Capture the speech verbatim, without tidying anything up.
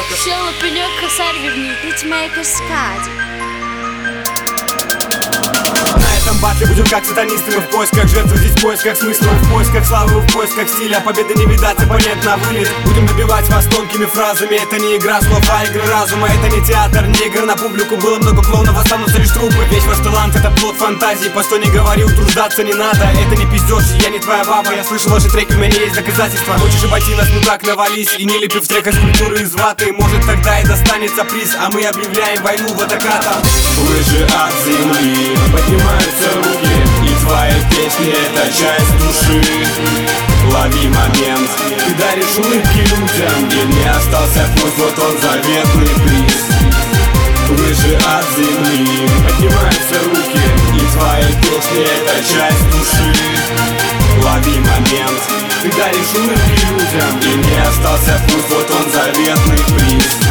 Sel на пенек, косарь верни, ритмейкер скади. На этом батле будем как сатанисты, мы в поисках жертвы, здесь в поисках смысла, в поисках славы, в поисках стиля. Победы не видать, оппонент на вылет. Будем добивать вас тонкими фразами. Это не игра слов, а игры разума. Это не театр, не игра на публику. Было много клоунов, останутся лишь трупы. Весь ваш талант — это плод фантазии. Постой, не говори, утруждаться не надо. Это не пиздёж, я не твоя баба. Я слышал ваши треки, у меня есть доказательства. Хочешь обойти нас, ну так навались. И не лепи в треках скульптуры из ваты. Может, тогда и достанется приз. А мы объявляем войну водокатом. Выше от земли поднимаются руки, и твои песни — это часть души. Лови момент, ты даришь улыбки людям, и мне остался путь, вот он заветный приз. Выше от земли поднимаются руки, и твои песни — это часть души. Лови момент, ты даришь улыбки людям, и мне остался путь, вот он заветный приз.